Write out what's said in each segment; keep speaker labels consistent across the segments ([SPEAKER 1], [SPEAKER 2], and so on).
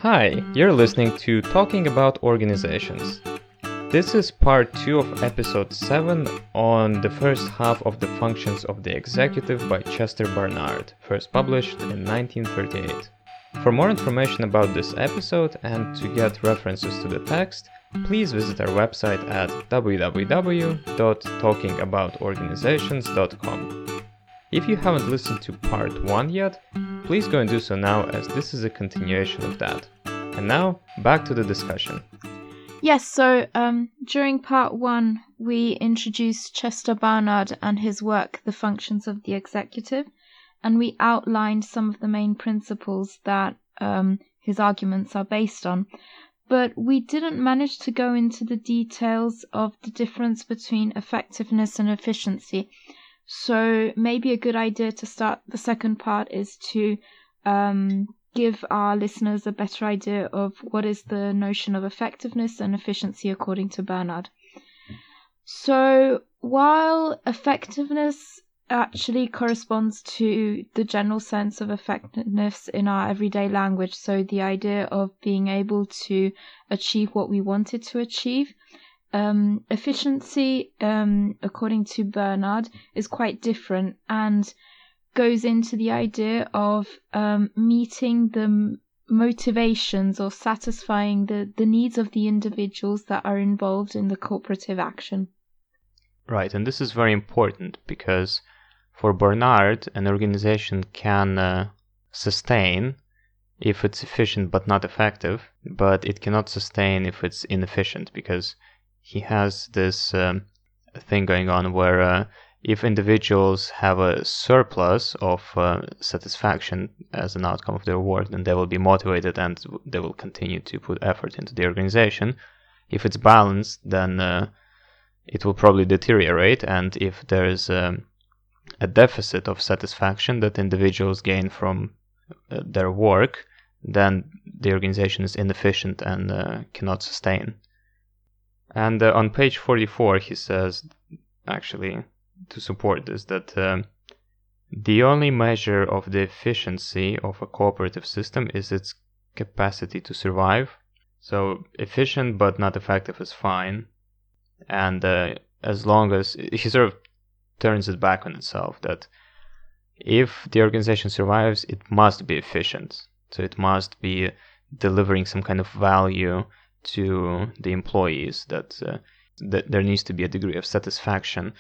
[SPEAKER 1] Hi, you're listening to Talking About Organizations. This is part 2 of episode 7 on the first half of the functions of the executive by Chester Barnard, first published in 1938. For more information about this episode and to get references to the text, please visit our website at www.talkingaboutorganizations.com. If you haven't listened to part 1 yet, please go and do so now, as this is a continuation of that. And now, back to the discussion.
[SPEAKER 2] Yes, so during part 1, we introduced Chester Barnard and his work, The Functions of the Executive, and we outlined some of the main principles that his arguments are based on. But we didn't manage to go into the details of the difference between effectiveness and efficiency. So maybe a good idea to start the second part is to give our listeners a better idea of what is the notion of effectiveness and efficiency according to Barnard. So while effectiveness actually corresponds to the general sense of effectiveness in our everyday language, so the idea of being able to achieve what we wanted to achieve, efficiency, according to Barnard, is quite different and goes into the idea of meeting the motivations or satisfying the needs of the individuals that are involved in the cooperative action.
[SPEAKER 1] Right, and this is very important because for Barnard, an organization can sustain if it's efficient but not effective, but it cannot sustain if it's inefficient, because he has this thing going on where if individuals have a surplus of satisfaction as an outcome of their work, then they will be motivated and they will continue to put effort into the organization. If it's balanced, then it will probably deteriorate, and if there's a deficit of satisfaction that individuals gain from their work, then the organization is inefficient and cannot sustain. And on page 44 he says, actually, to support this, that the only measure of the efficiency of a cooperative system is its capacity to survive. So efficient but not effective is fine, and as long as he sort of turns it back on itself, that if the organization survives, it must be efficient. So it must be delivering some kind of value to the employees, that there needs to be a degree of satisfaction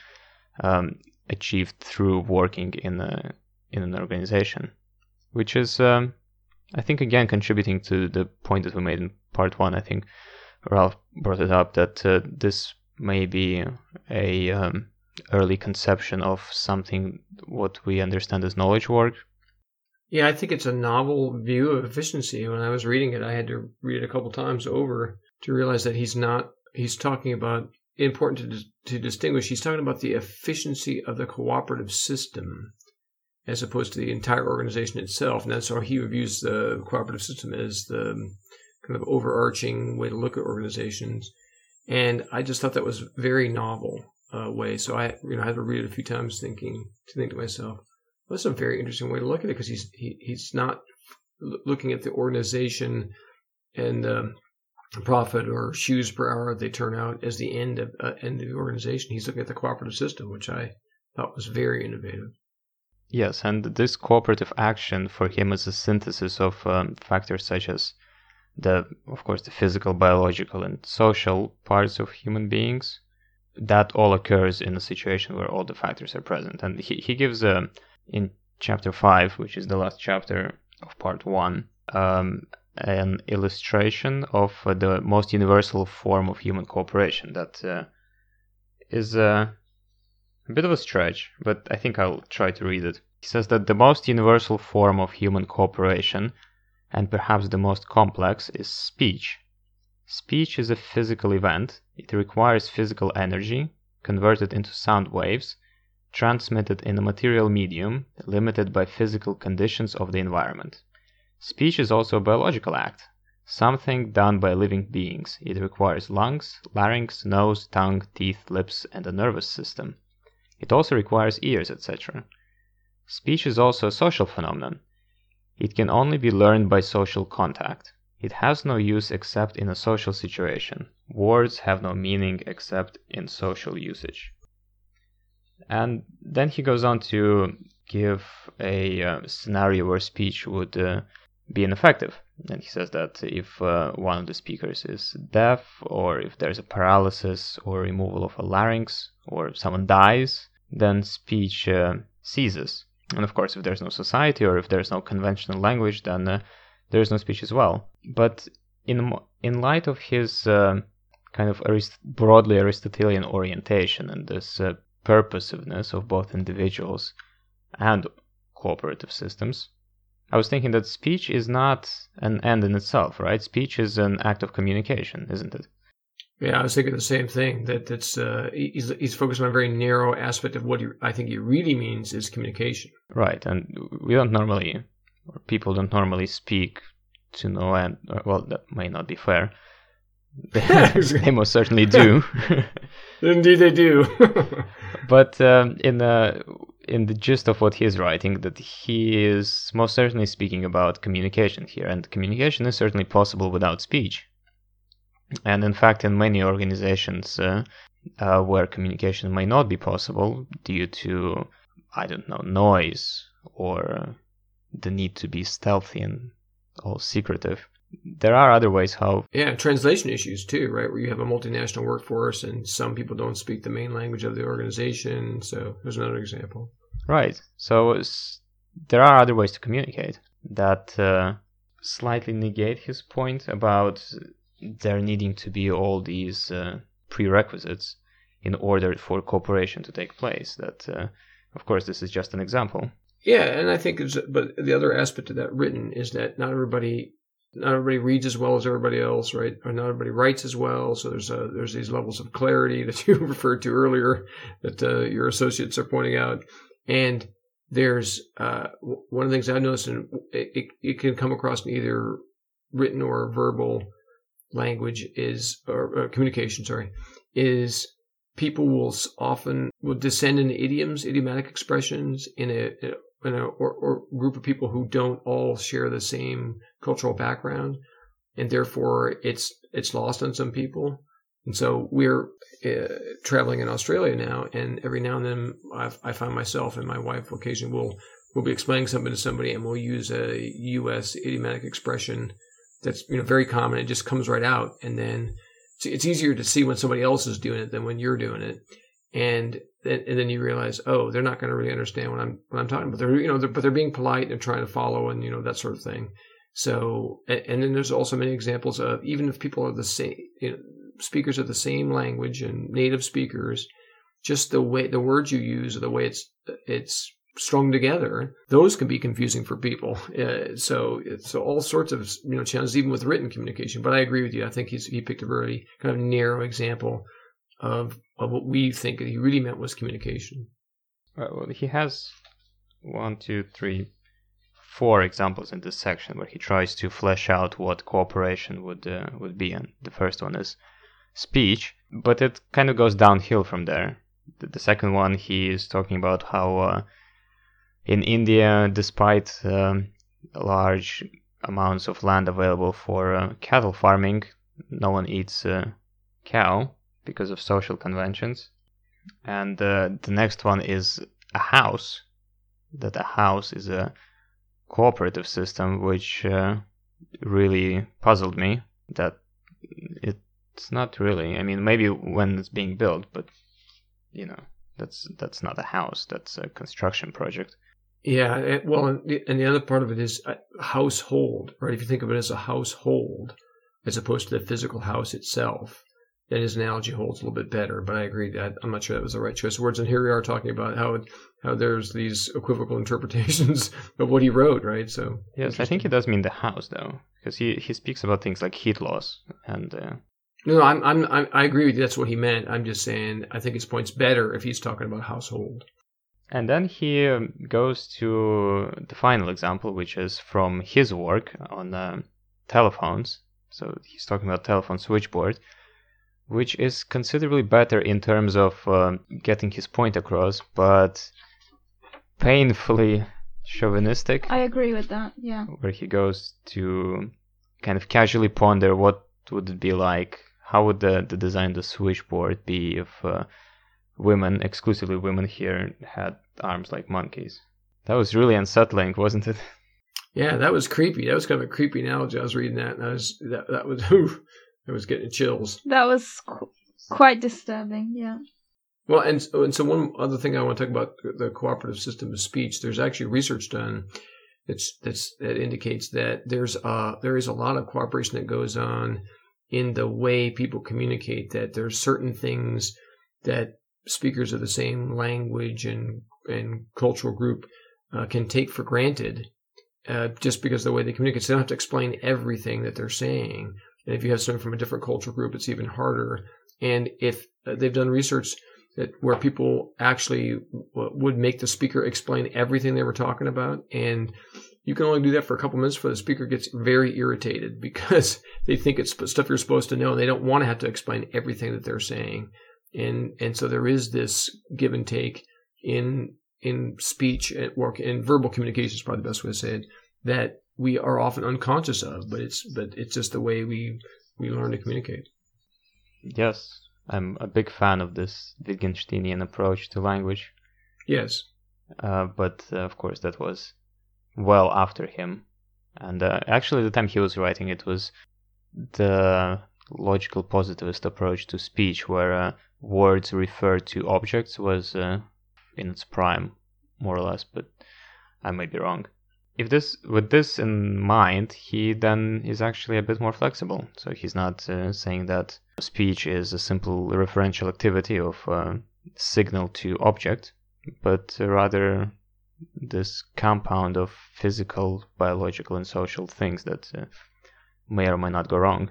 [SPEAKER 1] achieved through working in an organization, which is, I think, again contributing to the point that we made in part 1. I think Ralph brought it up, that this may be a early conception of something what we understand as knowledge work.
[SPEAKER 3] Yeah, I think it's a novel view of efficiency. When I was reading it, I had to read it a couple times over to realize that he's talking about, important to distinguish, he's talking about the efficiency of the cooperative system as opposed to the entire organization itself. And that's how he views the cooperative system as the kind of overarching way to look at organizations. And I just thought that was very novel way. So I had to read it a few times to think to myself, well, that's a very interesting way to look at it, because he's not looking at the organization and profit or shoes per hour they turn out as the end of the organization. He's looking at the cooperative system, which I thought was very innovative.
[SPEAKER 1] Yes, and this cooperative action for him is a synthesis of factors such as of course, the physical, biological, and social parts of human beings. That all occurs in a situation where all the factors are present. And he gives, in chapter 5, which is the last chapter of part 1, an illustration of the most universal form of human cooperation that is a bit of a stretch, but I think I'll try to read it. He says that the most universal form of human cooperation, and perhaps the most complex, is speech. Speech is a physical event. It requires physical energy, converted into sound waves, transmitted in a material medium, limited by physical conditions of the environment. Speech is also a biological act, something done by living beings. It requires lungs, larynx, nose, tongue, teeth, lips, and a nervous system. It also requires ears, etc. Speech is also a social phenomenon. It can only be learned by social contact. It has no use except in a social situation. Words have no meaning except in social usage. And then he goes on to give a scenario where speech would be ineffective. And he says that if one of the speakers is deaf, or if there's a paralysis or removal of a larynx, or someone dies, then speech ceases. And of course, if there's no society or if there's no conventional language, then there's no speech as well. But in light of his kind of broadly Aristotelian orientation and this purposiveness of both individuals and cooperative systems, I was thinking that speech is not an end in itself, right? Speech is an act of communication, isn't it?
[SPEAKER 3] Yeah, I was thinking the same thing. He's focused on a very narrow aspect of what I think he really means is communication.
[SPEAKER 1] Right, and people don't normally speak to no end. Well, that may not be fair. They most certainly do.
[SPEAKER 3] Indeed, they do.
[SPEAKER 1] But in the gist of what he is writing, that he is most certainly speaking about communication here, and communication is certainly possible without speech. And in fact, in many organizations where communication may not be possible due to, I don't know, noise or the need to be stealthy and all secretive, there are other ways how...
[SPEAKER 3] Yeah, translation issues too, right? Where you have a multinational workforce and some people don't speak the main language of the organization. So there's another example.
[SPEAKER 1] Right. So there are other ways to communicate that slightly negate his point about there needing to be all these prerequisites in order for cooperation to take place. That, of course, this is just an example.
[SPEAKER 3] Yeah, and I think, but the other aspect of that written is that not everybody reads as well as everybody else, right? Or not everybody writes as well. So there's these levels of clarity that you referred to earlier that your associates are pointing out. And there's one of the things I've noticed, and it can come across in either written or verbal language or communication, is people will often descend into idiomatic expressions in a group of people who don't all share the same cultural background, and therefore it's lost on some people. And so we're traveling in Australia now, and every now and then I find myself and my wife occasionally we'll be explaining something to somebody, and we'll use a U.S. idiomatic expression that's very common. It just comes right out, and then it's easier to see when somebody else is doing it than when you're doing it, and then you realize, oh, they're not going to really understand what I'm talking about. But they're being polite and trying to follow, and that sort of thing. So, and then there's also many examples of, even if people are the same, speakers of the same language and native speakers, just the way the words you use or the way it's strung together, those can be confusing for people. So all sorts of challenges, even with written communication. But I agree with you. I think he picked a very kind of narrow example of what we think he really meant was communication.
[SPEAKER 1] Well, he has 4 examples in this section where he tries to flesh out what cooperation would be, and the first one is speech, but it kind of goes downhill from there. The second one, he is talking about how in India, despite large amounts of land available for cattle farming, no one eats cow because of social conventions. And the next one is a house, that a house is a cooperative system, which really puzzled me, that it's not really. I mean, maybe when it's being built, but that's not a house, that's a construction project.
[SPEAKER 3] Yeah, well, and the other part of it is household, right? If you think of it as a household as opposed to the physical house itself, then his analogy holds a little bit better. But I agree that I'm not sure that was the right choice of words. And here we are talking about how there's these equivocal interpretations of what he wrote, right? So
[SPEAKER 1] yes, I think he does mean the house, though, because he speaks about things like heat loss and.
[SPEAKER 3] No, I agree with you. That's what he meant. I'm just saying I think his point's better if he's talking about household.
[SPEAKER 1] And then he goes to the final example, which is from his work on telephones. So he's talking about telephone switchboard, which is considerably better in terms of getting his point across, but painfully chauvinistic.
[SPEAKER 2] I agree with that, yeah.
[SPEAKER 1] Where he goes to kind of casually ponder what would it be like, how would the design of the switchboard be if women, exclusively women here, had arms like monkeys. That was really unsettling, wasn't it?
[SPEAKER 3] Yeah, that was creepy. That was kind of a creepy analogy. I was reading that, and I was getting chills.
[SPEAKER 2] That was quite disturbing, yeah.
[SPEAKER 3] Well, and so one other thing I want to talk about, the cooperative system of speech. There's actually research done that indicates that there is a lot of cooperation that goes on in the way people communicate. That there's certain things that speakers of the same language and cultural group can take for granted, just because of the way they communicate. So they don't have to explain everything that they're saying. And if you have someone from a different cultural group, it's even harder. And if they've done research where people actually would make the speaker explain everything they were talking about, and you can only do that for a couple minutes before the speaker gets very irritated because they think it's stuff you're supposed to know, and they don't want to have to explain everything that they're saying. And so there is this give and take in speech at work, and verbal communication is probably the best way to say it, that we are often unconscious of, but it's just the way we learn to communicate.
[SPEAKER 1] Yes, I'm a big fan of this Wittgensteinian approach to language.
[SPEAKER 3] Yes.
[SPEAKER 1] But of course that was well after him. And actually the time he was writing it was the logical positivist approach to speech, where words refer to objects was in its prime, more or less, but I might be wrong. With this in mind, he then is actually a bit more flexible. So he's not saying that speech is a simple referential activity of signal to object, but rather this compound of physical, biological, and social things that may or may not go wrong.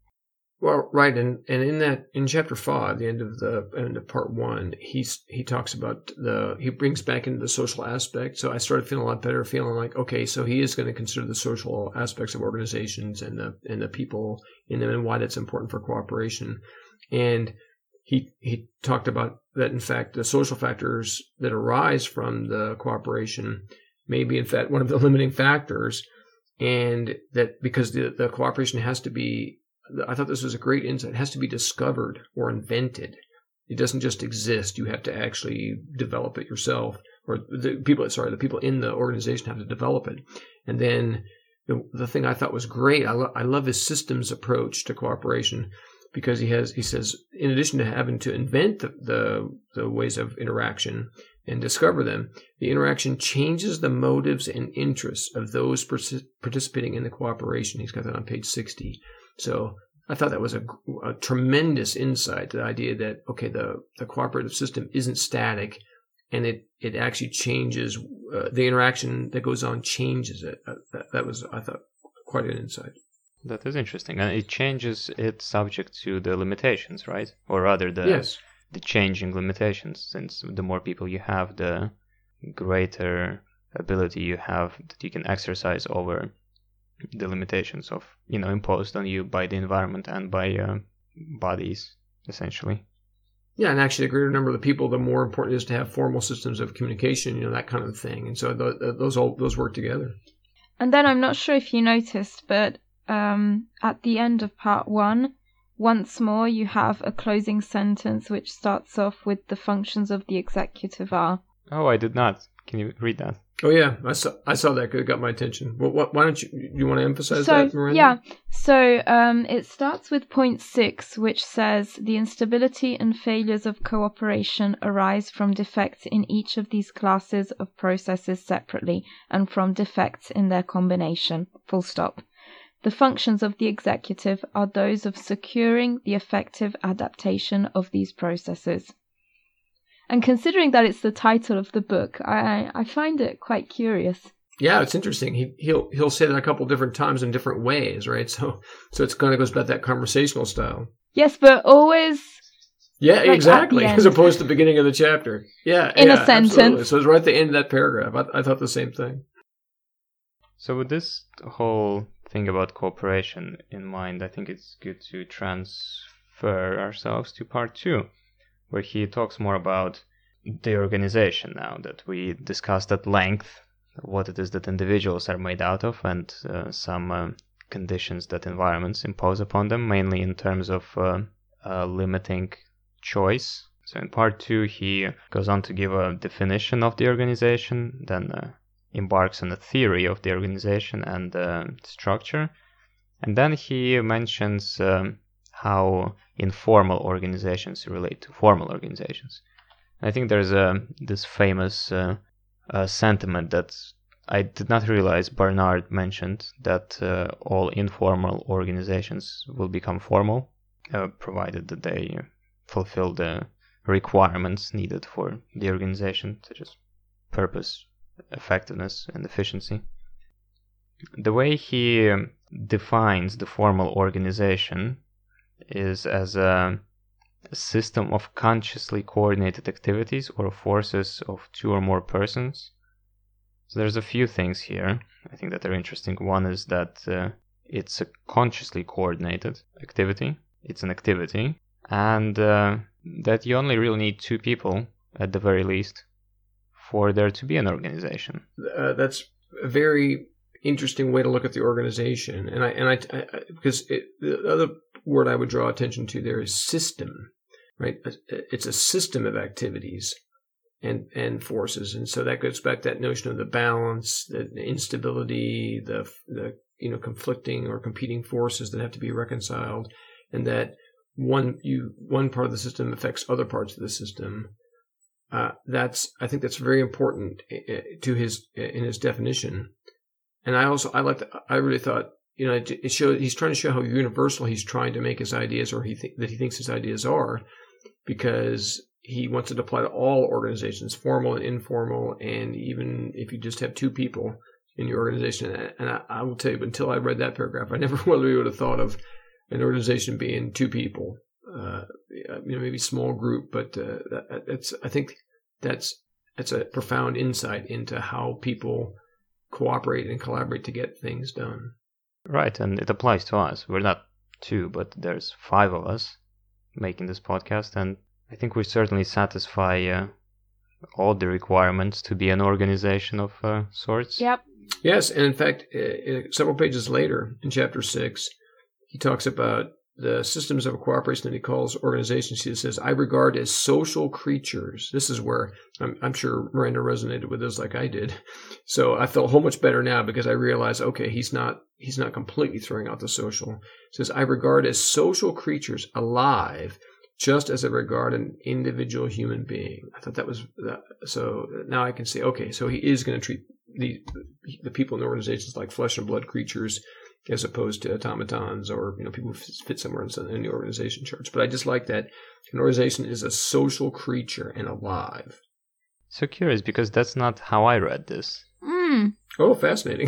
[SPEAKER 3] Well, right, and in chapter 5, the end of part 1, he talks about he brings back into the social aspect. So I started feeling a lot better, feeling like, okay, so he is going to consider the social aspects of organizations and the people in them and why that's important for cooperation. And he talked about that, in fact, the social factors that arise from the cooperation may be, in fact, one of the limiting factors, and that because the cooperation has to be, I thought this was a great insight, it has to be discovered or invented. It doesn't just exist. You have to actually develop it yourself, or the people in the organization have to develop it. And then the thing I thought was great, I love his systems approach to cooperation, because he says, in addition to having to invent the ways of interaction and discover them, the interaction changes the motives and interests of those participating in the cooperation. He's got that on page 60. So I thought that was a tremendous insight to the idea that, okay, the cooperative system isn't static, and it actually changes, the interaction that goes on changes it. That was, I thought, quite an insight.
[SPEAKER 1] That is interesting. And it changes its subject to the limitations, right? Or rather, the changing limitations, since the more people you have, the greater ability you have that you can exercise over the limitations of, imposed on you by the environment and by bodies, essentially.
[SPEAKER 3] Yeah, and actually, the greater number of the people, the more important it is to have formal systems of communication, that kind of thing. And so those work together.
[SPEAKER 2] And then I'm not sure if you noticed, but at the end of part 1, once more you have a closing sentence which starts off with the functions of the executive are.
[SPEAKER 1] Oh, I did not. Can you read that?
[SPEAKER 3] Oh yeah, I saw that. It got my attention. Why don't you want to emphasize that, Miranda?
[SPEAKER 2] Yeah. So it starts with point 6, which says the instability and failures of cooperation arise from defects in each of these classes of processes separately and from defects in their combination. Full stop. The functions of the executive are those of securing the effective adaptation of these processes. And considering that it's the title of the book, I find it quite curious.
[SPEAKER 3] Yeah, it's interesting. He'll say that a couple different times in different ways, right? So it's kind of goes about that conversational style.
[SPEAKER 2] Yes, but always.
[SPEAKER 3] Yeah, exactly. As opposed to the beginning of the chapter. Yeah,
[SPEAKER 2] in a sentence.
[SPEAKER 3] Absolutely. So it's right at the end of that paragraph. I thought the same thing.
[SPEAKER 1] So with this whole thing about cooperation in mind, I think it's good to transfer ourselves to part 2. Where he talks more about the organization now that we discussed at length, what it is that individuals are made out of, and some conditions that environments impose upon them, mainly in terms of limiting choice. So in part 2, he goes on to give a definition of the organization, then embarks on a theory of the organization and structure. And then he mentions how informal organizations relate to formal organizations. I think there's this famous sentiment that I did not realize Barnard mentioned, that all informal organizations will become formal, provided that they fulfill the requirements needed for the organization, such as purpose, effectiveness, and efficiency. The way he defines the formal organization is as a system of consciously coordinated activities or forces of 2 or more persons. So there's a few things here I think that are interesting. One is that it's a consciously coordinated activity. It's an activity, and that you only really need 2 people at the very least for there to be an organization.
[SPEAKER 3] That's a very interesting way to look at the organization, and I because the other word I would draw attention to there is system, right? It's a system of activities and forces, and so that goes back to that notion of the balance, the instability, the conflicting or competing forces that have to be reconciled, and that one part of the system affects other parts of the system. I think that's very important in his definition. And I really thought, it showed he's trying to show how universal he's trying to make his ideas, or that he thinks his ideas are, because he wants it to apply to all organizations, formal and informal, and even if you just have 2 people in your organization. And I will tell you, until I read that paragraph, I never really would have thought of an organization being 2 people. Maybe small group, but I think that's a profound insight into how people cooperate and collaborate to get things done.
[SPEAKER 1] Right, and it applies to us. We're not 2, but there's 5 of us making this podcast, and I think we certainly satisfy all the requirements to be an organization of sorts.
[SPEAKER 2] Yep.
[SPEAKER 3] Yes, and in fact, several pages later in chapter 6, he talks about the systems of cooperation that he calls organizations. He says, I regard as social creatures. This is where I'm sure Miranda resonated with this like I did. So I feel a whole much better now because I realized, okay, he's not completely throwing out the social. He says, I regard as social creatures alive, just as I regard an individual human being. I thought that was so now I can say, okay, so he is going to treat the people in the organizations like flesh and blood creatures, as opposed to automatons or people who fit somewhere in the organization charts. But I just like that an organization is a social creature and alive.
[SPEAKER 1] So curious, because that's not how I read this.
[SPEAKER 3] Oh, fascinating.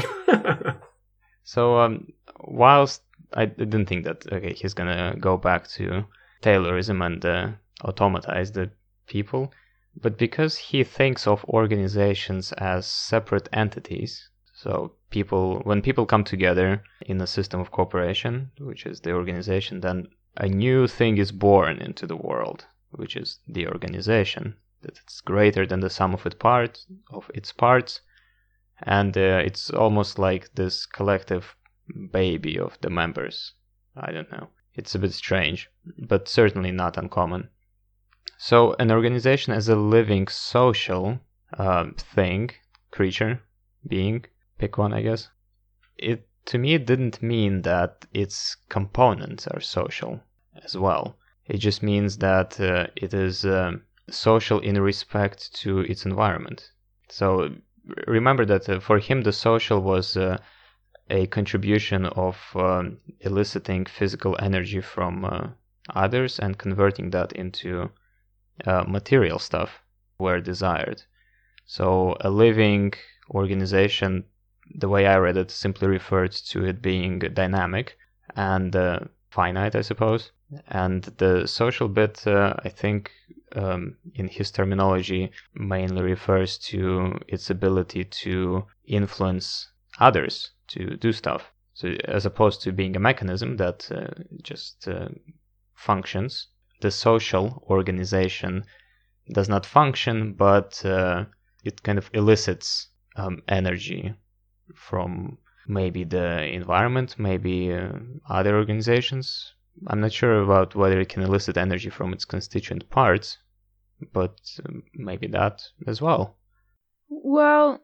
[SPEAKER 1] So whilst I didn't think that, okay, he's going to go back to Taylorism and automatize the people, but because he thinks of organizations as separate entities, so when people come together in a system of cooperation, which is the organization, then a new thing is born into the world, which is the organization. That it's greater than the sum of its parts, and it's almost like this collective baby of the members. I don't know. It's a bit strange, but certainly not uncommon. So an organization as a living social thing, creature, being, pick one, I guess. To me, it didn't mean that its components are social as well. It just means that it is social in respect to its environment. So remember that for him, the social was a contribution of eliciting physical energy from others and converting that into material stuff where desired. So a living organization, the way I read it, simply referred to it being dynamic and finite, I suppose. And the social bit, I think, in his terminology, mainly refers to its ability to influence others to do stuff. So as opposed to being a mechanism that just functions, the social organization does not function, but it kind of elicits energy from maybe the environment, maybe other organizations. I'm not sure about whether it can elicit energy from its constituent parts, but maybe that as well.
[SPEAKER 2] Well,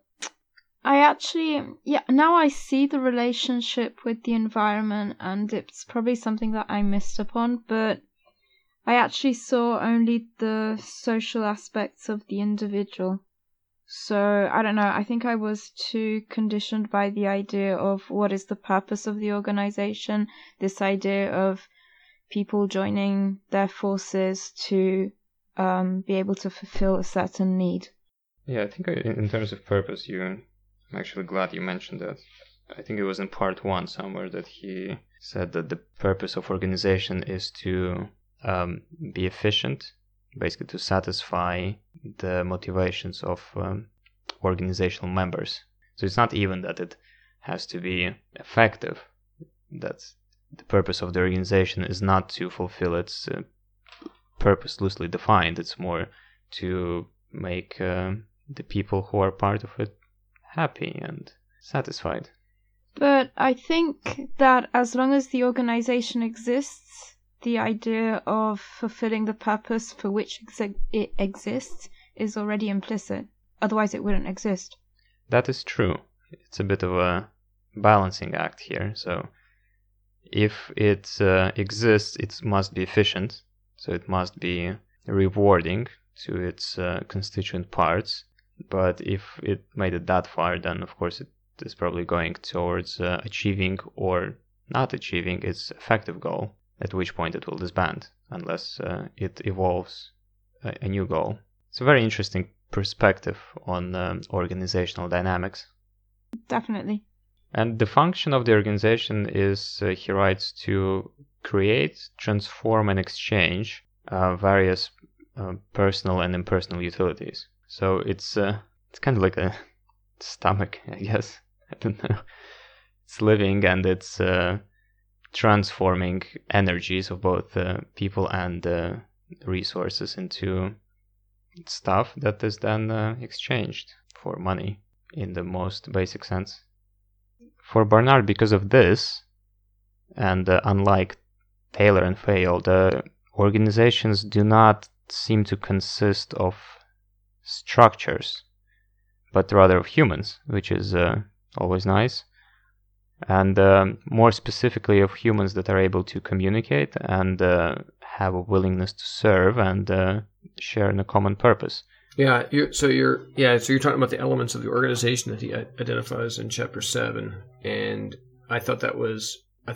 [SPEAKER 2] now I see the relationship with the environment, and it's probably something that I missed upon, but I actually saw only the social aspects of the individual. So, I don't know, I think I was too conditioned by the idea of what is the purpose of the organization, this idea of people joining their forces to be able to fulfill a certain need.
[SPEAKER 1] Yeah, I think in terms of purpose, I'm actually glad you mentioned that. I think it was in part 1 somewhere that he said that the purpose of organization is to be efficient, basically to satisfy the motivations of organizational members. So it's not even that it has to be effective. That's the purpose of the organization is not to fulfill its purpose loosely defined. It's more to make the people who are part of it happy and satisfied.
[SPEAKER 2] But I think that as long as the organization exists, the idea of fulfilling the purpose for which it exists is already implicit. Otherwise, it wouldn't exist.
[SPEAKER 1] That is true. It's a bit of a balancing act here. So if it exists, it must be efficient. So it must be rewarding to its constituent parts. But if it made it that far, then of course it is probably going towards achieving or not achieving its effective goal, at which point it will disband, unless it evolves a new goal. It's a very interesting perspective on organizational dynamics.
[SPEAKER 2] Definitely.
[SPEAKER 1] And the function of the organization is, he writes, to create, transform, and exchange various personal and impersonal utilities. So it's kind of like a stomach, I guess. I don't know. It's living and it's transforming energies of both people and resources into stuff that is then exchanged for money in the most basic sense. For Barnard, because of this, and unlike Taylor and Fayol, the organizations do not seem to consist of structures, but rather of humans, which is always nice, and more specifically of humans that are able to communicate and have a willingness to serve and share in a common purpose.
[SPEAKER 3] Yeah, so you're talking about the elements of the organization that he identifies in chapter 7, and I thought that was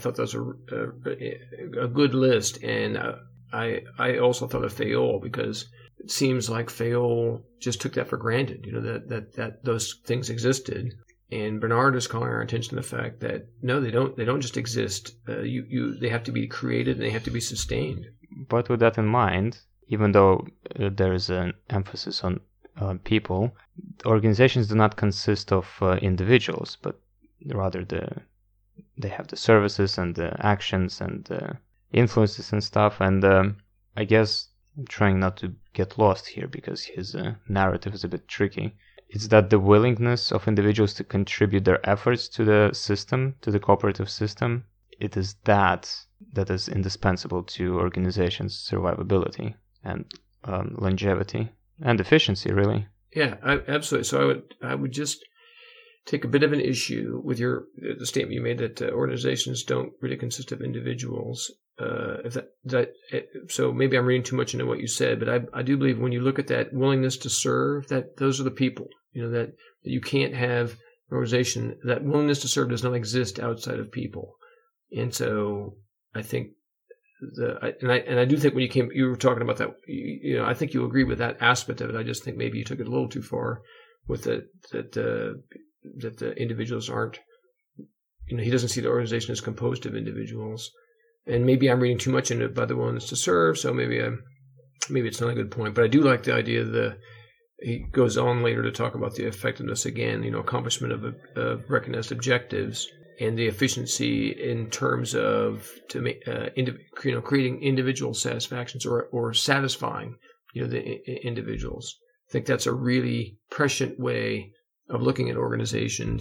[SPEAKER 3] a good list, and I also thought of Fayol, because it seems like Fayol just took that for granted, that those things existed, and Barnard is calling our attention to the fact that no, they don't just exist. They have to be created and they have to be sustained.
[SPEAKER 1] But with that in mind, even though there is an emphasis on people, organizations do not consist of individuals, but rather they have the services and the actions and influences and stuff. And I guess I'm trying not to get lost here because his narrative is a bit tricky. It's that the willingness of individuals to contribute their efforts to the system, to the cooperative system, it is that is indispensable to organizations' survivability and longevity and efficiency, really.
[SPEAKER 3] Yeah, absolutely. So I would just take a bit of an issue with the statement you made that organizations don't really consist of individuals. So maybe I'm reading too much into what you said, but I do believe when you look at that willingness to serve, that those are the people. That you can't have an organization, that willingness to serve does not exist outside of people. And so I think I do think when you were talking about that, I think you agree with that aspect of it. I just think maybe you took it a little too far with that the individuals aren't, he doesn't see the organization as composed of individuals. And maybe I'm reading too much into it by the willingness to serve, so maybe it's not a good point. But I do like the idea he goes on later to talk about the effectiveness again, accomplishment of recognized objectives and the efficiency in terms of creating individual satisfactions or satisfying the individuals. I think that's a really prescient way of looking at organizations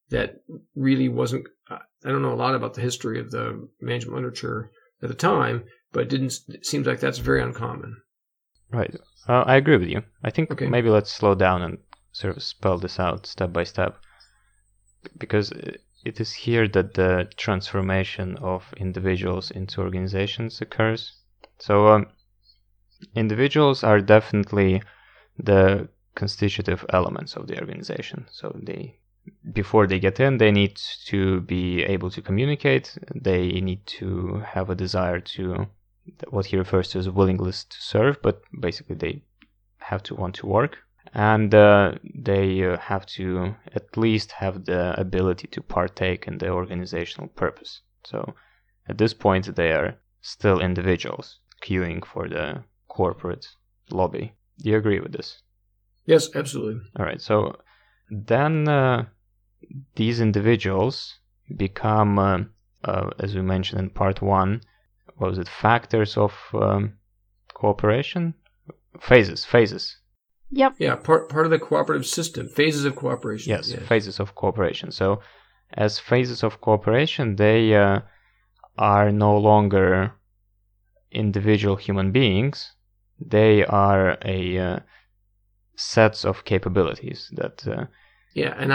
[SPEAKER 3] that really wasn't. I don't know a lot about the history of the management literature at the time, but it seems like that's very uncommon.
[SPEAKER 1] Right. I agree with you. I think
[SPEAKER 3] Okay.
[SPEAKER 1] maybe let's slow down and sort of spell this out step by step, because it is here that the transformation of individuals into organizations occurs. So individuals are definitely the constitutive elements of the organization. So before they get in, they need to be able to communicate. They need to have a desire to, what he refers to as a willingness to serve, but basically they have to want to work. And they have to at least have the ability to partake in the organizational purpose. So at this point, they are still individuals queuing for the corporate lobby. Do you agree with this?
[SPEAKER 3] Yes, absolutely.
[SPEAKER 1] All right. So then these individuals become, as we mentioned in part 1, what was it? Factors of cooperation? Phases.
[SPEAKER 2] Yep.
[SPEAKER 3] Yeah, part of the cooperative system, phases of cooperation.
[SPEAKER 1] Yes, phases of cooperation. So as phases of cooperation, they are no longer individual human beings. They are a sets of capabilities that.
[SPEAKER 3] Yeah, and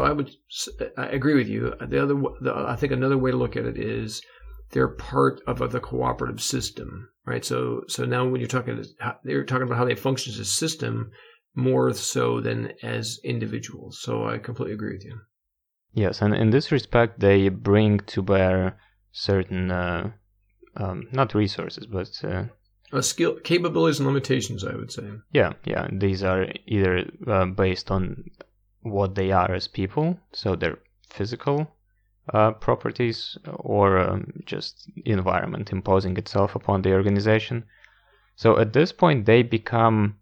[SPEAKER 3] I agree with you. I think another way to look at it is they're part of the cooperative system, right? So now when you're talking about how they function as a system more so than as individuals. So I completely agree with you.
[SPEAKER 1] Yes, and in this respect, they bring to bear certain not resources, but
[SPEAKER 3] skill, capabilities, and limitations, I would say.
[SPEAKER 1] Yeah. These are either based on what they are as people, so their physical properties, or just environment imposing itself upon the organization. So at this point, they become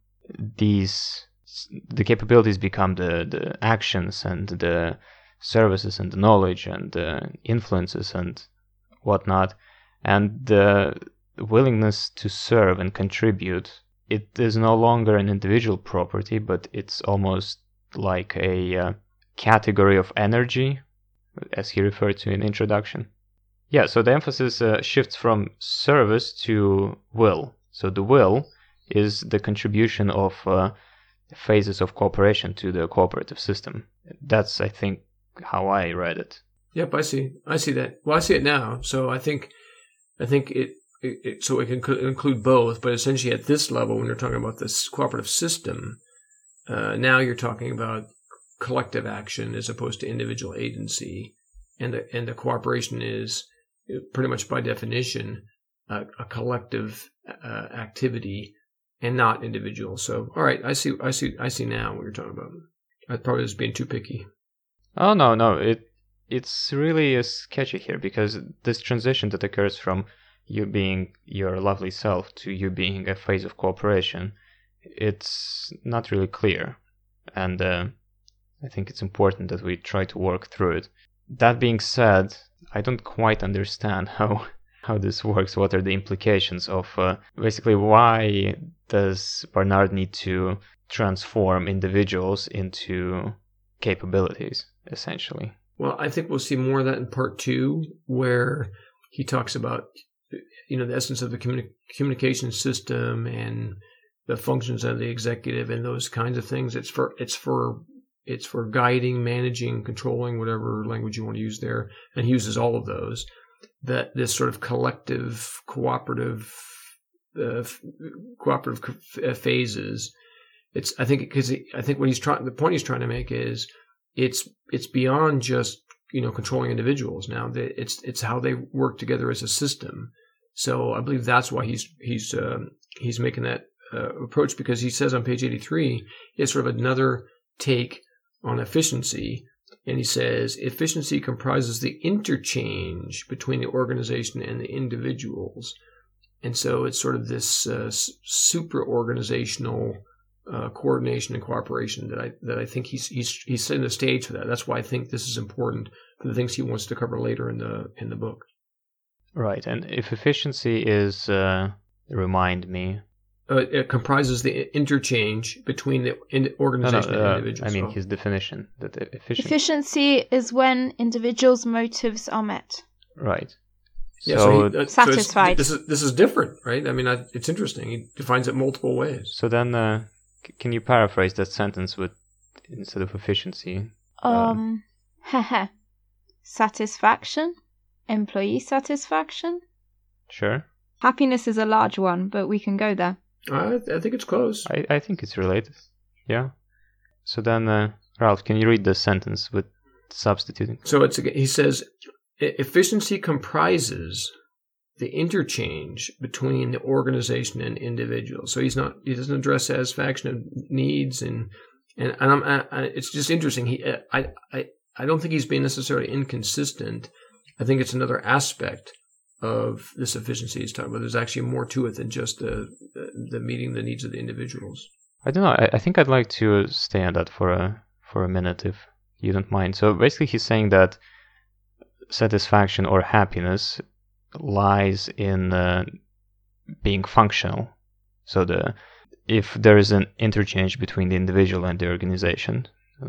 [SPEAKER 1] the capabilities become the actions and the services and the knowledge and the influences and whatnot, and the willingness to serve and contribute. It is no longer an individual property, but it's almost like a category of energy, as he referred to in introduction. Yeah, so the emphasis shifts from service to will. So the will is the contribution of phases of cooperation to the cooperative system. That's, I think, how I read it.
[SPEAKER 3] Yep, I see that. Well, I see it now. So I think so it can include both, but essentially at this level, when you're talking about this cooperative system, now you're talking about collective action as opposed to individual agency, and the cooperation is pretty much by definition a collective activity and not individual. So, all right, I see now what you're talking about. I probably was being too picky.
[SPEAKER 1] Oh no, it's really sketchy here, because this transition that occurs from you being your lovely self to you being a phase of cooperation, it's not really clear, and I think it's important that we try to work through it. That being said, I don't quite understand how this works. What are the implications of basically why does Barnard need to transform individuals into capabilities, essentially?
[SPEAKER 3] Well, I think we'll see more of that in part 2, where he talks about the essence of the communication system and the functions of the executive and those kinds of things. It's for guiding, managing, controlling, whatever language you want to use there, and he uses all of those. That this sort of collective, cooperative phases. I think the point he's trying to make is it's beyond just controlling individuals. Now it's how they work together as a system. So I believe that's why he's making that approach, because he says on page 83 it's sort of another take on efficiency, and he says efficiency comprises the interchange between the organization and the individuals, and so it's sort of this super organizational coordination and cooperation that I think he's setting the stage for that. That's why I think this is important for the things he wants to cover later in the book.
[SPEAKER 1] Right, and if efficiency is remind me,
[SPEAKER 3] it comprises the interchange between the organization and individuals.
[SPEAKER 1] I mean his definition that efficiency.
[SPEAKER 2] Efficiency is when individuals' motives are met.
[SPEAKER 1] Right.
[SPEAKER 3] Yeah,
[SPEAKER 1] so
[SPEAKER 2] satisfied.
[SPEAKER 3] This is different, right? I mean, it's interesting. He defines it multiple ways.
[SPEAKER 1] So then, can you paraphrase that sentence with instead of efficiency?
[SPEAKER 2] Satisfaction, employee satisfaction.
[SPEAKER 1] Sure.
[SPEAKER 2] Happiness is a large one, but we can go there.
[SPEAKER 3] I think it's close.
[SPEAKER 1] I think it's related. Yeah. So then, Ralph, can you read the sentence with substituting?
[SPEAKER 3] So he says, efficiency comprises the interchange between the organization and individual. So he doesn't address satisfaction of needs and it's just interesting. I don't think he's being necessarily inconsistent. I think it's another aspect of this efficiency he's talking about. There's actually more to it than just the meeting the needs of the individuals.
[SPEAKER 1] I don't know. I think I'd like to stay on that for a minute, if you don't mind. So basically, he's saying that satisfaction or happiness lies in being functional. So if there is an interchange between the individual and the organization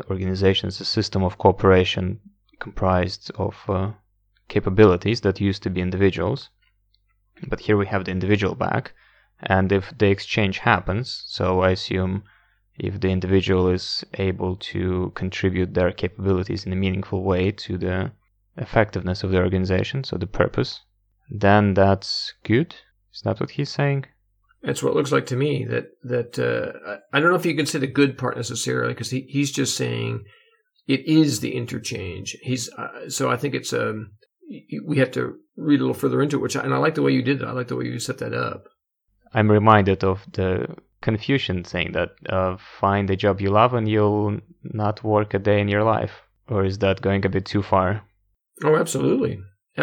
[SPEAKER 1] is a system of cooperation comprised of capabilities that used to be individuals, but here we have the individual back, and if the exchange happens, so I assume if the individual is able to contribute their capabilities in a meaningful way to the effectiveness of the organization, so the purpose, then that's good. Is that what he's saying?
[SPEAKER 3] That's what it looks like to me. That I don't know if you can say the good part necessarily, because he's just saying it is the interchange. So I think it's we have to read a little further into it, and I like the way you did that. I like the way you set that up.
[SPEAKER 1] I'm reminded of the Confucian saying that find a job you love and you'll not work a day in your life. Or is that going a bit too far?
[SPEAKER 3] Oh, absolutely.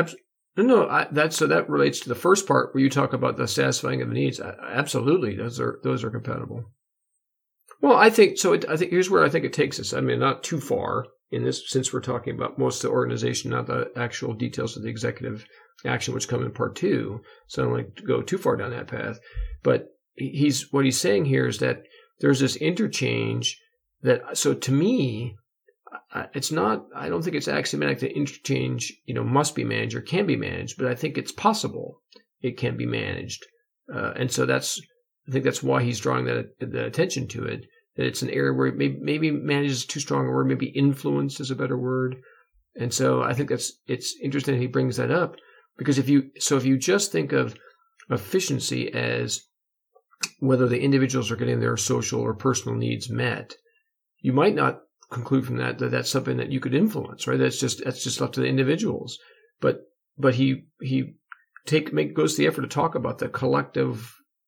[SPEAKER 3] No, that relates to the first part where you talk about the satisfying of the needs. Absolutely, those are compatible. Well, I think here's where I think it takes us. I mean, not too far in this, since we're talking about most of the organization, not the actual details of the executive action, which come in part 2. So I don't like to go too far down that path. But what he's saying here is that there's this interchange that. So to me, it's not. I don't think it's axiomatic that interchange, must be managed or can be managed, but I think it's possible it can be managed, and so I think that's why he's drawing the attention to it. That it's an area where maybe manage is too strong, or maybe influence is a better word, and so I think it's interesting he brings that up, because if you just think of efficiency as whether the individuals are getting their social or personal needs met, you might not conclude from that that's something that you could influence, right? That's just left to the individuals. But he goes to the effort to talk about the collective,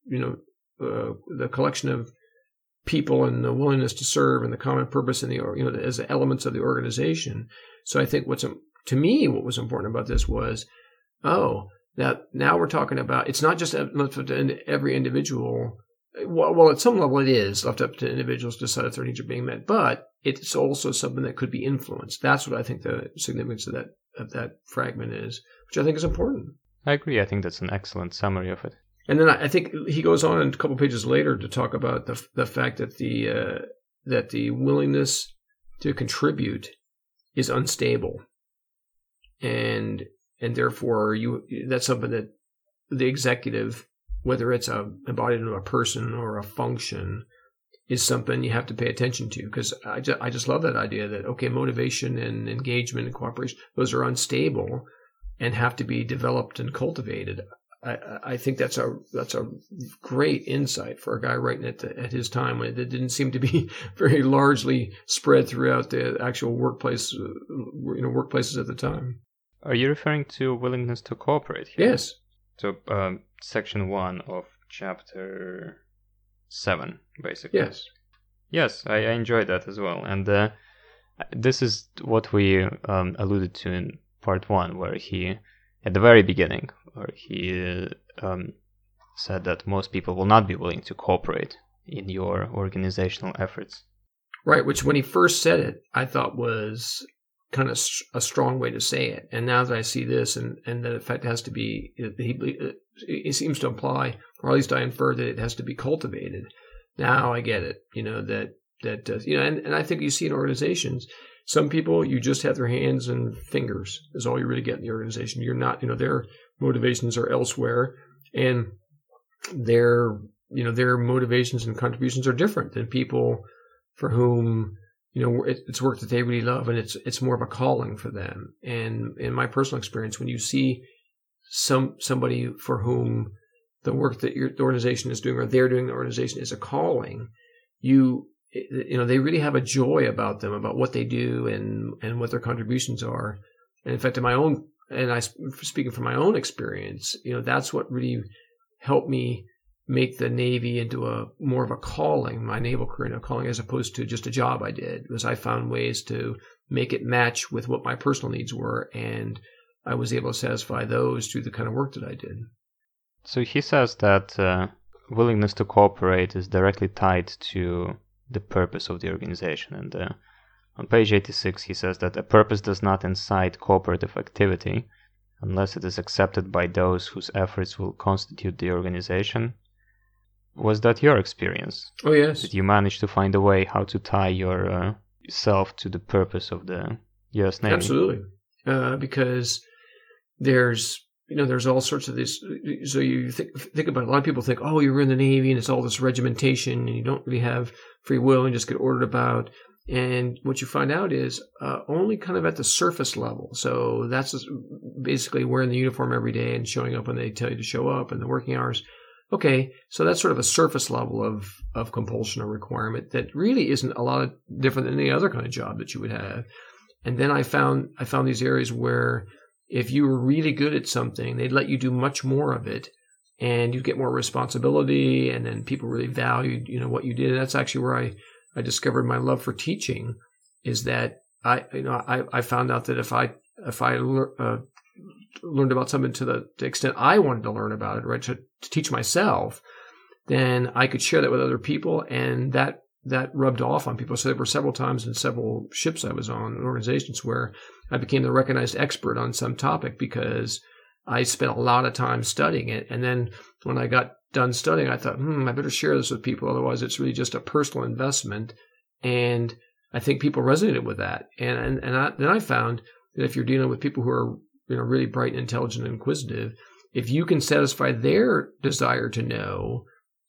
[SPEAKER 3] the collection of people and the willingness to serve and the common purpose and as elements of the organization. So I think what was important about this was, now we're talking about, it's not just left up to every individual. Well, at some level it is left up to individuals to decide if their needs are being met, but it's also something that could be influenced. That's what I think the significance of that fragment is, which I think is important.
[SPEAKER 1] I agree. I think that's an excellent summary of it.
[SPEAKER 3] And then I think he goes on a couple pages later to talk about the fact that the willingness to contribute is unstable, and therefore that's something that the executive, whether it's embodied in a person or a function, is something you have to pay attention to. Because I just love that idea that, motivation and engagement and cooperation, those are unstable and have to be developed and cultivated. I think that's a great insight for a guy writing at his time, when it didn't seem to be very largely spread throughout the actual workplaces at the time.
[SPEAKER 1] Are you referring to willingness to cooperate here?
[SPEAKER 3] Yes.
[SPEAKER 1] So section 1 of chapter 7, basically.
[SPEAKER 3] Yes.
[SPEAKER 1] Yes, I enjoyed that as well. And this is what we alluded to in part 1, where he, at the very beginning, where he said that most people will not be willing to cooperate in your organizational efforts.
[SPEAKER 3] Right, which when he first said it, I thought was kind of a strong way to say it. And now that I see this, and that in fact has to be, it seems to imply, or at least I infer that it has to be cultivated. Now I get it, and I think you see in organizations, some people, you just have their hands and fingers is all you really get in the organization. You're not, their motivations are elsewhere, and their motivations and contributions are different than people for whom, it's work that they really love, and it's more of a calling for them. And in my personal experience, when you see somebody for whom the work that the organization is doing, or they're doing the organization, is a calling, they really have a joy about them, about what they do and what their contributions are. And in fact, speaking from my own experience, that's what really helped me make the Navy into more of a calling, my naval career into a calling, as opposed to just a job I did, because I found ways to make it match with what my personal needs were, and I was able to satisfy those through the kind of work that I did.
[SPEAKER 1] So he says that willingness to cooperate is directly tied to the purpose of the organization. And on page 86, he says that a purpose does not incite cooperative activity unless it is accepted by those whose efforts will constitute the organization. Was that your experience?
[SPEAKER 3] Oh, yes.
[SPEAKER 1] Did you manage to find a way how to tie yourself to the purpose of the U.S. Navy?
[SPEAKER 3] Absolutely. Because there's all sorts of this. So you think about it. A lot of people think, oh, you're in the Navy and it's all this regimentation and you don't really have free will and just get ordered about. And what you find out is only kind of at the surface level. So that's basically wearing the uniform every day and showing up when they tell you to show up, and the working hours. Okay, so that's sort of a surface level of compulsion or requirement that really isn't a lot different than any other kind of job that you would have. And then I found these areas where if you were really good at something, they'd let you do much more of it, and you'd get more responsibility, and then people really valued, what you did. And that's actually where I discovered my love for teaching, is that I found out that if I learned about something to the extent I wanted to learn about it, right, to teach myself, then I could share that with other people, and that rubbed off on people. So there were several times in several ships I was on, organizations, where I became the recognized expert on some topic because I spent a lot of time studying it. And then when I got done studying, I thought, I better share this with people. Otherwise, it's really just a personal investment. And I think people resonated with that. And then I found that if you're dealing with people who are really bright and intelligent and inquisitive, if you can satisfy their desire to know,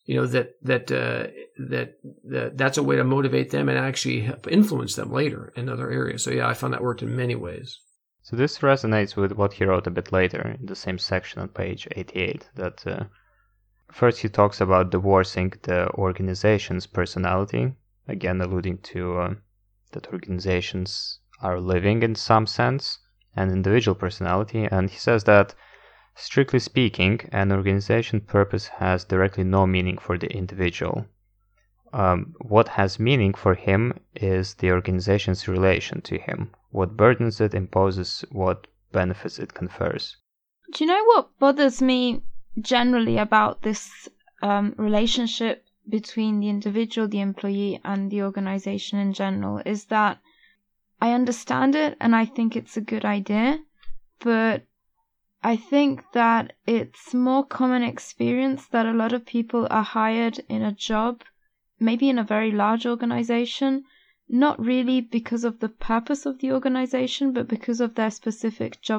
[SPEAKER 3] that's a way to motivate them and actually help influence them later in other areas. So yeah, I found that worked in many ways.
[SPEAKER 1] So this resonates with what he wrote a bit later in the same section on page 88, that first he talks about divorcing the organization's personality, again alluding to that organizations are living in some sense, and individual personality. And he says that, strictly speaking, an organization purpose has directly no meaning for the individual. What has meaning for him is the organization's relation to him. What burdens it imposes, what benefits it confers.
[SPEAKER 2] Do you know what bothers me generally about this relationship between the individual, the employee, and the organization in general is that I understand it and I think it's a good idea, but I think that it's more common experience that a lot of people are hired in a job, maybe in a very large organization, not really because of the purpose of the organization, but because of their specific job,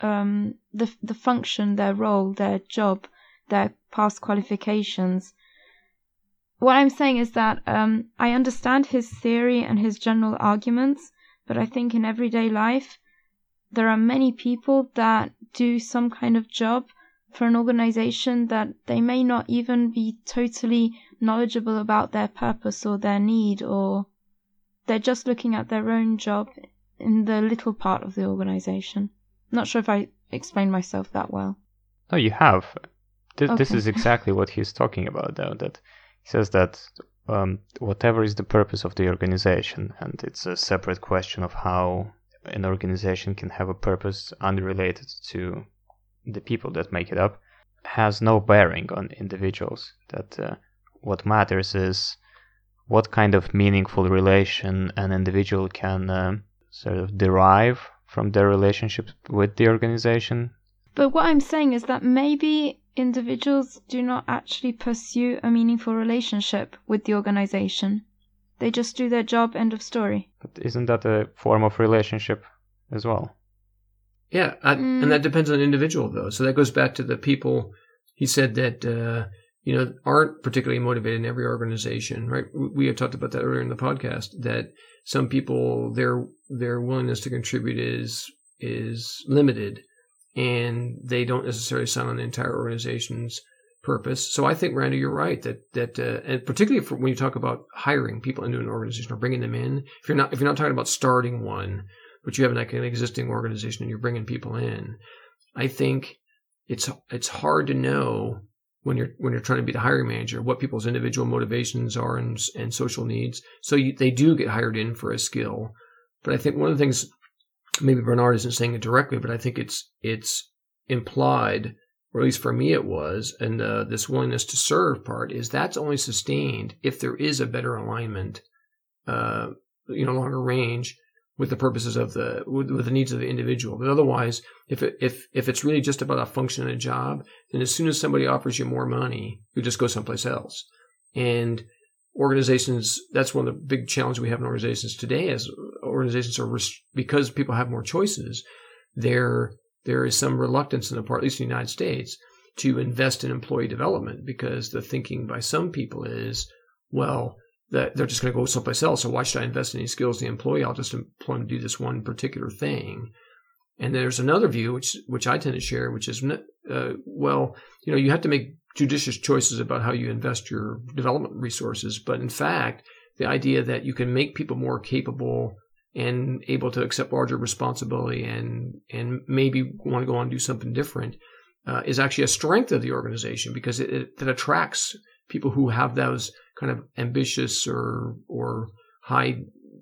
[SPEAKER 2] the function, their role, their job, their past qualifications. What I'm saying is that I understand his theory and his general arguments, but I think in everyday life, there are many people that do some kind of job for an organization that they may not even be totally knowledgeable about their purpose or their need, or they're just looking at their own job in the little part of the organization. Not sure if I explained myself that well.
[SPEAKER 1] No, you have.
[SPEAKER 2] Okay.
[SPEAKER 1] This is exactly what he's talking about, though, that he says that whatever is the purpose of the organization, and it's a separate question of how an organization can have a purpose unrelated to the people that make it up, has no bearing on individuals. That what matters is what kind of meaningful relation an individual can sort of derive from their relationship with the organization.
[SPEAKER 2] But what I'm saying is that maybe individuals do not actually pursue a meaningful relationship with the organization. They just do their job, end of story.
[SPEAKER 1] But isn't that a form of relationship as well?
[SPEAKER 3] Yeah, and that depends on the individual, though. So that goes back to the people he said that aren't particularly motivated in every organization, right? We had talked about that earlier in the podcast, that some people, their willingness to contribute is limited, and they don't necessarily sign on the entire organization's purpose. So I think, Miranda, you're right that and particularly when you talk about hiring people into an organization or bringing them in, if you're not talking about starting one, but you have an existing organization and you're bringing people in, I think it's hard to know when you're trying to be the hiring manager what people's individual motivations are and social needs. So they do get hired in for a skill. But I think one of the things, maybe Bernard isn't saying it directly, but I think it's implied, or at least for me it was, and this willingness to serve part is that's only sustained if there is a better alignment, longer range with the purposes of with the needs of the individual. But otherwise, if it's really just about a function and a job, then as soon as somebody offers you more money, you just go someplace else. And organizations, that's one of the big challenges we have in organizations today, as organizations are, because people have more choices, there is some reluctance on the part, at least in the United States, to invest in employee development, because the thinking by some people is, well, that they're just going to go someplace else. So why should I invest in any skills in the employee? I'll just employ them to do this one particular thing. And there's another view, which I tend to share, which is, you have to make judicious choices about how you invest your development resources. But in fact, the idea that you can make people more capable and able to accept larger responsibility and maybe want to go on and do something different is actually a strength of the organization, because it attracts people who have those kind of ambitious or high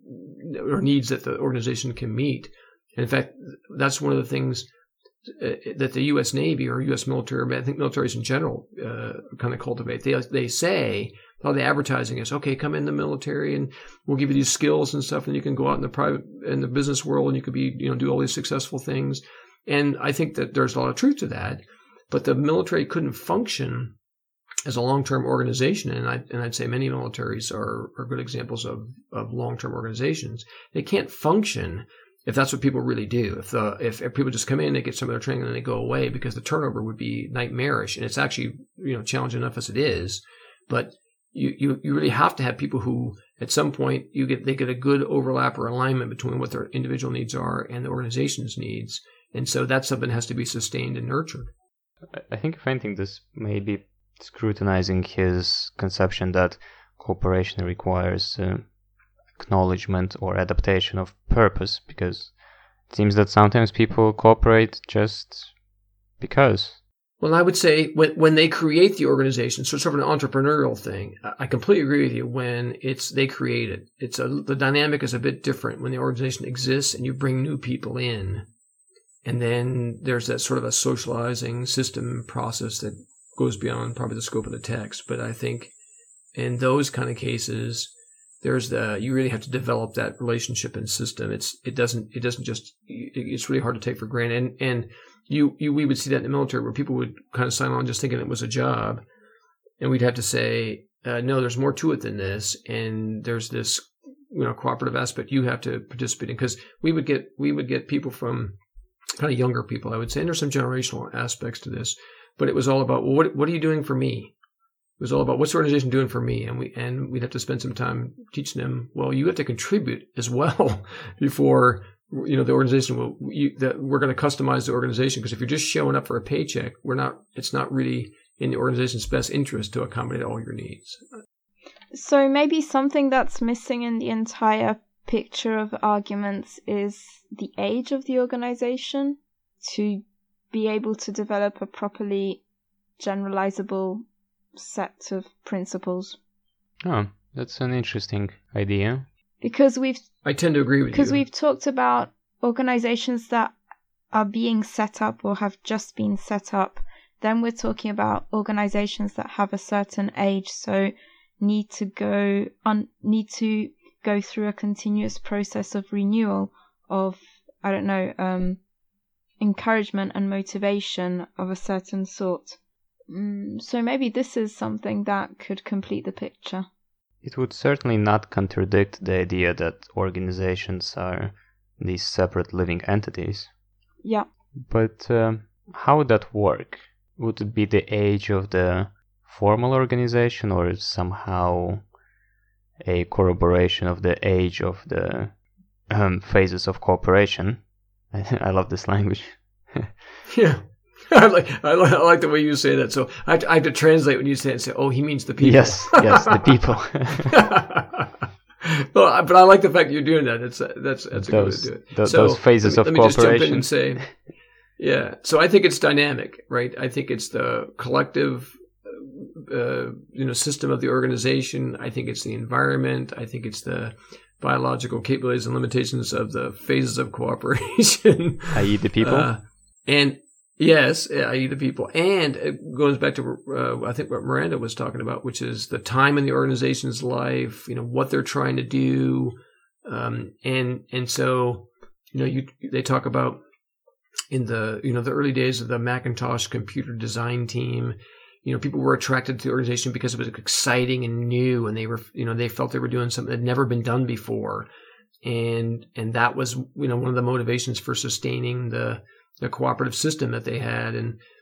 [SPEAKER 3] or needs that the organization can meet. And in fact, that's one of the things that the U.S. Navy or U.S. military, I think militaries in general, kind of cultivate. They say, all the advertising is, okay, come in the military and we'll give you these skills and stuff, and you can go out in the business world and you could be, do all these successful things. And I think that there's a lot of truth to that, but the military couldn't function as a long-term organization, and I'd say many militaries are good examples of long-term organizations. They can't function if that's what people really do. If people just come in, they get some of their training, and then they go away, because the turnover would be nightmarish, and it's actually challenging enough as it is. But you really have to have people who, at some point, they get a good overlap or alignment between what their individual needs are and the organization's needs, and so that's something that has to be sustained and nurtured.
[SPEAKER 1] I think, if anything, this may be scrutinizing his conception that cooperation requires acknowledgement or adaptation of purpose, because it seems that sometimes people cooperate just because.
[SPEAKER 3] Well, I would say when they create the organization, so it's sort of an entrepreneurial thing. I completely agree with you. When they create it, the dynamic is a bit different when the organization exists and you bring new people in, and then there's that sort of a socializing system process that goes beyond probably the scope of the text. But I think in those kind of cases, you really have to develop that relationship and system. It's really hard to take for granted. And we would see that in the military, where people would kind of sign on just thinking it was a job, and we'd have to say, no, there's more to it than this, and there's this cooperative aspect you have to participate in, because we would get people from kind of younger people, I would say, and there's some generational aspects to this. But it was all about, well, what are you doing for me? It was all about, what's the organization doing for me? And we'd have to spend some time teaching them, well, you have to contribute as well before the organization that we're going to customize the organization. Because if you're just showing up for a paycheck, it's not really in the organization's best interest to accommodate all your needs.
[SPEAKER 2] So maybe something that's missing in the entire picture of arguments is the age of the organization to be able to develop a properly generalizable set of principles.
[SPEAKER 1] Oh, that's an interesting idea.
[SPEAKER 2] Because
[SPEAKER 3] I tend to agree with you.
[SPEAKER 2] Because we've talked about organizations that are being set up or have just been set up. Then we're talking about organizations that have a certain age, so need to go through a continuous process of renewal of, I don't know, encouragement and motivation of a certain sort. So maybe this is something that could complete the picture.
[SPEAKER 1] It would certainly not contradict the idea that organizations are these separate living entities.
[SPEAKER 2] Yeah.
[SPEAKER 1] But how would that work? Would it be the age of the formal organization, or somehow a corroboration of the age of the phases of cooperation? I love this language.
[SPEAKER 3] Yeah. I like the way you say that. So I have to translate when you say it and say, oh, he means the people.
[SPEAKER 1] Yes, the people.
[SPEAKER 3] Well, but I like the fact that you're doing that. That's a good way to do it.
[SPEAKER 1] Those phases of cooperation. Let me just jump in
[SPEAKER 3] and say, yeah. So I think it's dynamic, right? I think it's the collective, system of the organization. I think it's the environment. I think it's the biological capabilities and limitations of the phases of cooperation.
[SPEAKER 1] i.e. the people.
[SPEAKER 3] And yes, i.e. the people. And it goes back to, I think what Miranda was talking about, which is the time in the organization's life, what they're trying to do. And so, they talk about in the, the early days of the Macintosh computer design team, people were attracted to the organization because it was exciting and new, and they were, they felt they were doing something that had never been done before. And that was, one of the motivations for sustaining the cooperative system that they had.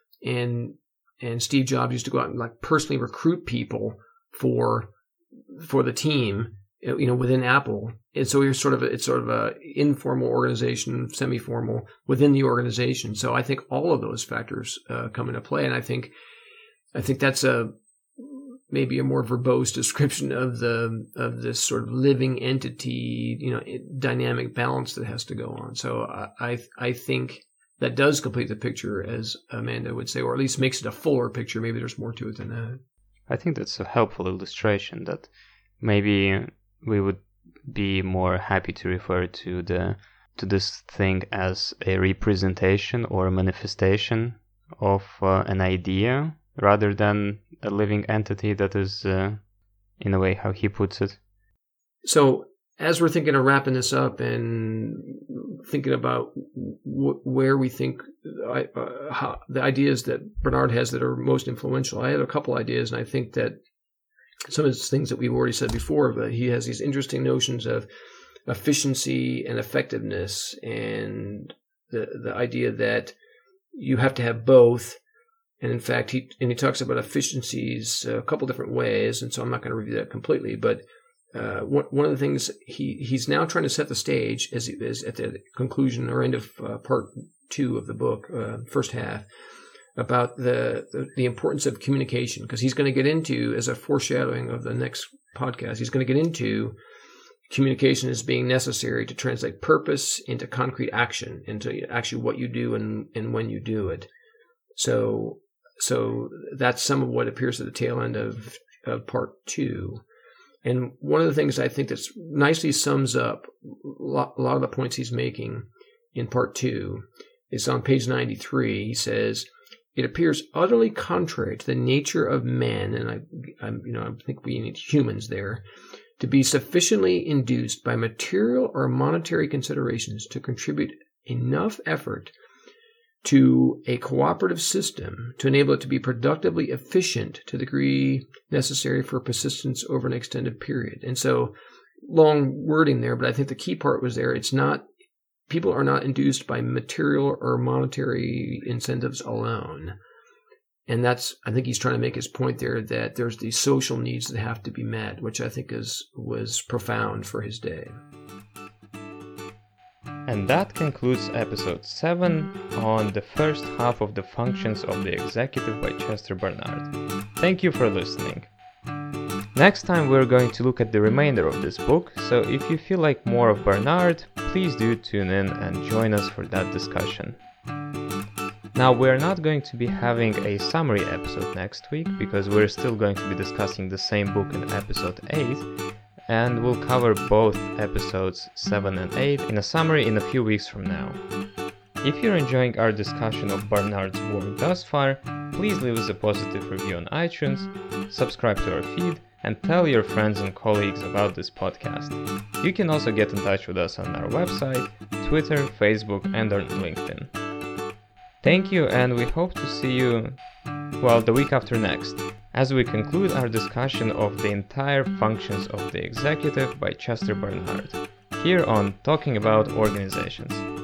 [SPEAKER 3] And Steve Jobs used to go out and personally recruit people for the team, within Apple. And so it's sort of a informal organization, semi-formal within the organization. So I think all of those factors come into play. And I think that's maybe a more verbose description of this sort of living entity, dynamic balance that has to go on. So I think that does complete the picture, as Amanda would say, or at least makes it a fuller picture. Maybe there's more to it than that.
[SPEAKER 1] I think that's a helpful illustration, that maybe we would be more happy to refer to this thing as a representation or a manifestation of an idea, rather than a living entity that is, in a way, how he puts it.
[SPEAKER 3] So as we're thinking of wrapping this up and thinking about where we think how the ideas that Bernard has that are most influential, I have a couple ideas, and I think that some of the things that we've already said before, but he has these interesting notions of efficiency and effectiveness, and the idea that you have to have both. And in fact, he talks about efficiencies a couple different ways, and so I'm not going to review that completely. But one of the things he's now trying to set the stage, as at the conclusion or end of part 2 of the book, first half, about the importance of communication, because he's going to get into, as a foreshadowing of the next podcast, he's going to get into communication as being necessary to translate purpose into concrete action, into actually what you do and when you do it. So that's some of what appears at the tail end of part 2. And one of the things I think that's nicely sums up a lot of the points he's making in part 2 is on page 93. He says, "It appears utterly contrary to the nature of men," and I think we need humans there, "to be sufficiently induced by material or monetary considerations to contribute enough effort to a cooperative system to enable it to be productively efficient to the degree necessary for persistence over an extended period." And so, long wording there, but I think the key part was there. It's not, people are not induced by material or monetary incentives alone. And that's, I think he's trying to make his point there, that there's these social needs that have to be met, which I think was profound for his day.
[SPEAKER 1] And that concludes episode 7 on the first half of The Functions of the Executive by Chester Barnard. Thank you for listening. Next time we're going to look at the remainder of this book, so if you feel like more of Barnard, please do tune in and join us for that discussion. Now, we're not going to be having a summary episode next week, because we're still going to be discussing the same book in episode 8, and we'll cover both episodes 7 and 8 in a summary in a few weeks from now. If you're enjoying our discussion of Barnard's work thus far, please leave us a positive review on iTunes, subscribe to our feed, and tell your friends and colleagues about this podcast. You can also get in touch with us on our website, Twitter, Facebook, and on LinkedIn. Thank you, and we hope to see you, the week after next, as we conclude our discussion of the entire functions of the executive by Chester Barnard, here on Talking About Organizations.